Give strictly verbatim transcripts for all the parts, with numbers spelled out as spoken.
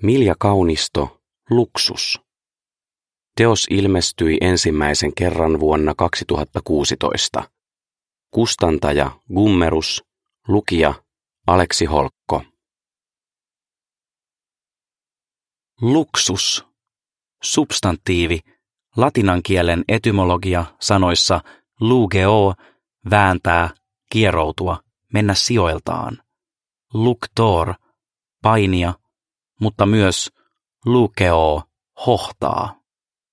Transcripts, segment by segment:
Milja Kaunisto, Luksus. Teos ilmestyi ensimmäisen kerran vuonna kaksituhattakuusitoista. Kustantaja Gummerus, lukija Aleksi Holkko. Luksus. Substantiivi. Latinan kielen etymologia sanoissa lugeo, vääntää, kieroutua, mennä sijoiltaan. Luctor, painia, mutta myös lukeo, hohtaa.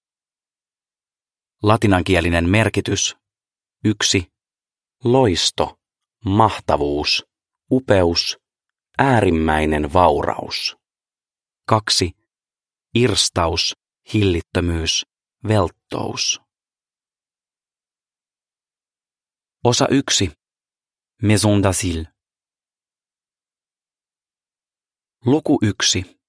Latinankielinen merkitys. Yksi. Loisto, mahtavuus, upeus, äärimmäinen vauraus. Kaksi. Irstaus, hillittömyys, velttous. Osa yksi. Maison d'asile. Luku yksi.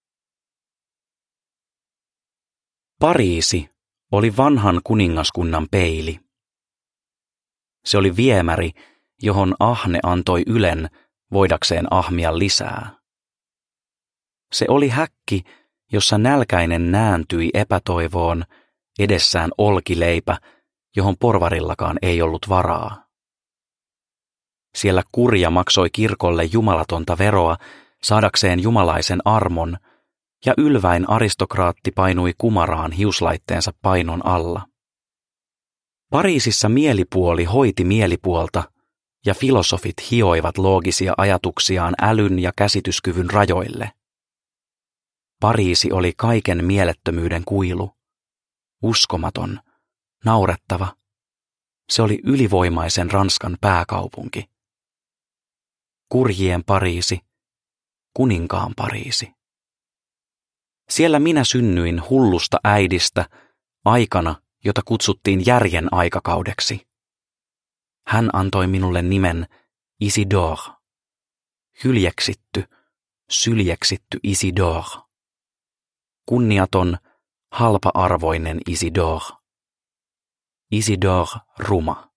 Pariisi oli vanhan kuningaskunnan peili. Se oli viemäri, johon ahne antoi ylen voidakseen ahmia lisää. Se oli häkki, jossa nälkäinen nääntyi epätoivoon, edessään olkileipä, johon porvarillakaan ei ollut varaa. Siellä kurja maksoi kirkolle jumalatonta veroa saadakseen jumalaisen armon, ja ylväin aristokraatti painui kumaraan hiuslaitteensa painon alla. Pariisissa mielipuoli hoiti mielipuolta, ja filosofit hioivat loogisia ajatuksiaan älyn ja käsityskyvyn rajoille. Pariisi oli kaiken mielettömyyden kuilu. Uskomaton, naurettava. Se oli ylivoimaisen Ranskan pääkaupunki. Kurjien Pariisi, kuninkaan Pariisi. Siellä minä synnyin hullusta äidistä aikana, jota kutsuttiin järjen aikakaudeksi. Hän antoi minulle nimen Isidore. Hyljeksitty, syljeksitty Isidore. Kunniaton, halpa-arvoinen Isidore. Isidore ruma.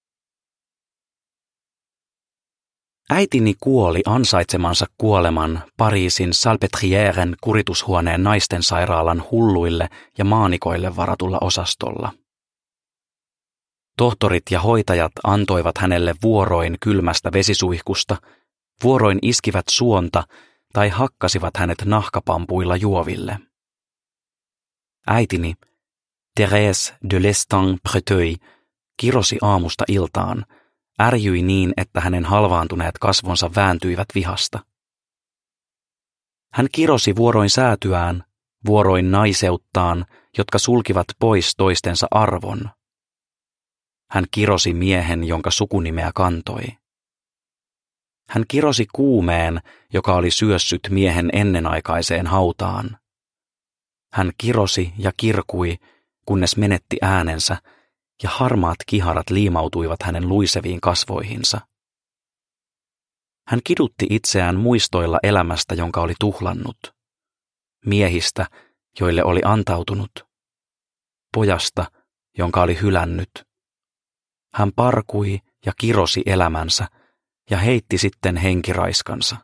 Äitini kuoli ansaitsemansa kuoleman Pariisin Salpêtrièren kuritushuoneen naistensairaalan hulluille ja maanikoille varatulla osastolla. Tohtorit ja hoitajat antoivat hänelle vuoroin kylmästä vesisuihkusta, vuoroin iskivät suonta tai hakkasivat hänet nahkapampuilla juoville. Äitini, Thérèse de Lestang-Breteuil, kirosi aamusta iltaan, ärjyi niin, että hänen halvaantuneet kasvonsa vääntyivät vihasta. Hän kirosi vuoroin säätyään, vuoroin naiseuttaan, jotka sulkivat pois toistensa arvon. Hän kirosi miehen, jonka sukunimeä kantoi. Hän kirosi kuumeen, joka oli syössyt miehen ennenaikaiseen hautaan. Hän kirosi ja kirkui, kunnes menetti äänensä, ja harmaat kiharat liimautuivat hänen luiseviin kasvoihinsa. Hän kidutti itseään muistoilla elämästä, jonka oli tuhlannut, miehistä, joille oli antautunut, pojasta, jonka oli hylännyt. Hän parkui ja kirosi elämänsä ja heitti sitten henkiraiskansa.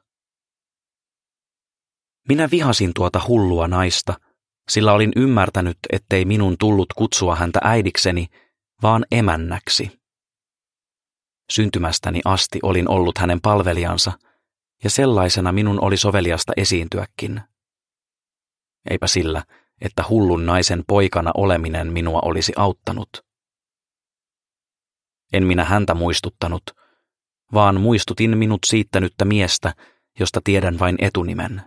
Minä vihasin tuota hullua naista, sillä olin ymmärtänyt, ettei minun tullut kutsua häntä äidikseni, vaan emännäksi. Syntymästäni asti olin ollut hänen palvelijansa, ja sellaisena minun oli soveliasta esiintyäkin. Eipä sillä, että hullun naisen poikana oleminen minua olisi auttanut. En minä häntä muistuttanut, vaan muistutin minut siittänyttä miestä, josta tiedän vain etunimen.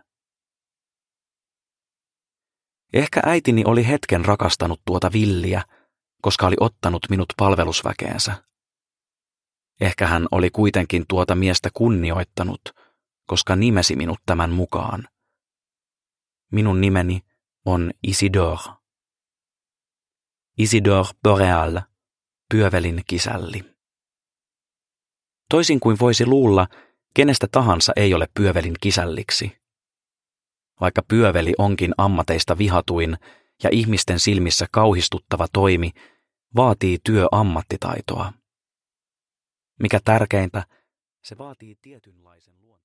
Ehkä äitini oli hetken rakastanut tuota villiä, koska oli ottanut minut palvelusväkeensä. Ehkä hän oli kuitenkin tuota miestä kunnioittanut, koska nimesi minut tämän mukaan. Minun nimeni on Isidore. Isidore Boreal, pyövelin kisälli. Toisin kuin voisi luulla, kenestä tahansa ei ole pyövelin kisälliksi. Vaikka pyöveli onkin ammateista vihatuin ja ihmisten silmissä kauhistuttava toimi, vaatii työ ammattitaitoa. Mikä tärkeintä, se vaatii tietynlaisen luonteen.